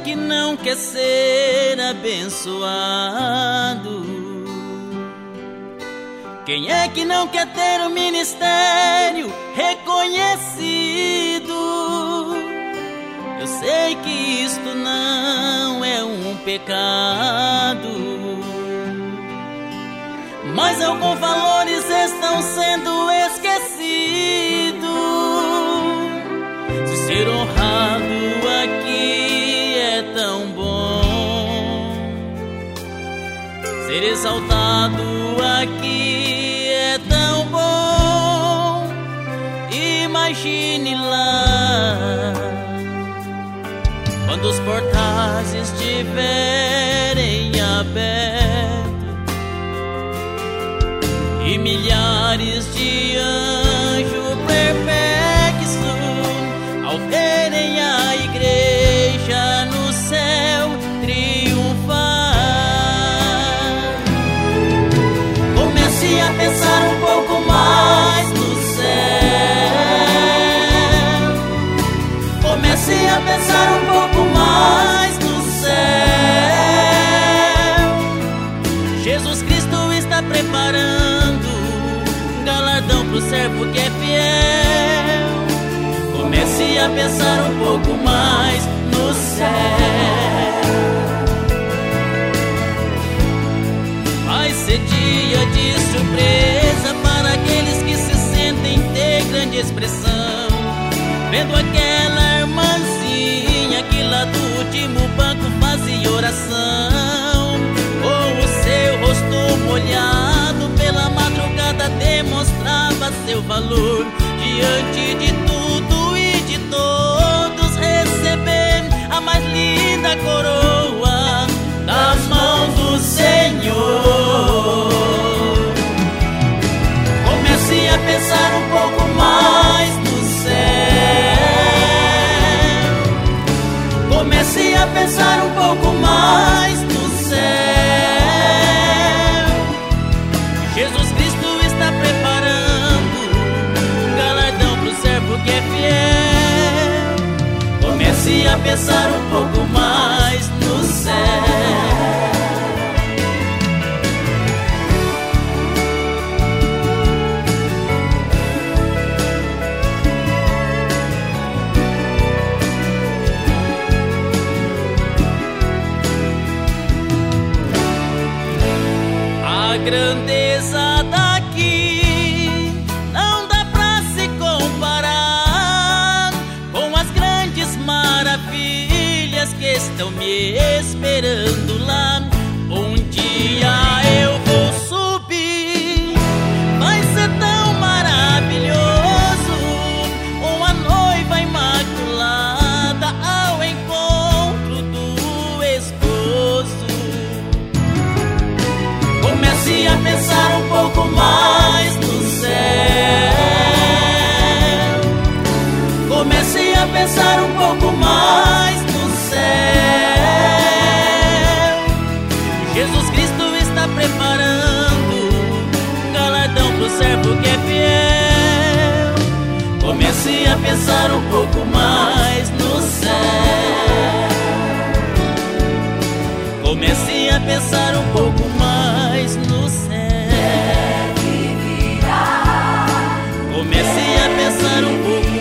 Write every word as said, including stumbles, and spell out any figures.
que não quer ser abençoado? Quem é que não quer ter um ministério reconhecido? Eu sei que isto não é um pecado, mas alguns valores estão sendo esquecidos. Se ser honrado aqui é tão bom, ser exaltado aqui é tão bom. Imagine lá, quando os portais estiverem abertos e milhares de anjos perplexos, ao verem a igreja no céu triunfar, comece a pensar um pouco mais no céu. Comece a pensar um pouco mais no céu. Jesus Cristo está preparando um galardão pro servo que é fiel. Comece a pensar um pouco mais no céu. Vai ser dia de surpresa para aqueles que se sentem ter grande expressão, vendo aquela irmãzinha que lá do último banco fazia oração, ou o seu rosto molhado pela madrugada demonstrava seu valor diante de tudo e de todos, receber a mais linda coroa das mãos do Senhor. Comece a pensar um pouco mais no céu. Comece a pensar um pouco mais no céu. Jesus Cristo está preparando um galardão pro servo que é fiel. Comece a pensar um pouco mais no céu. A grandeza daqui não dá pra se comparar com as grandes maravilhas que estão me esperando lá. Um dia eu vou subir, vai ser tão maravilhoso, uma noiva imaculada ao encontro do esposo. Comece a pensar um pouco mais no céu. Comece a pensar um pouco mais no céu. Jesus Cristo está preparando um galardão pro servo que é fiel. Comece a pensar um pouco mais no céu. Comece a pensar um pouco mais no céu. Comece a pensar um pouco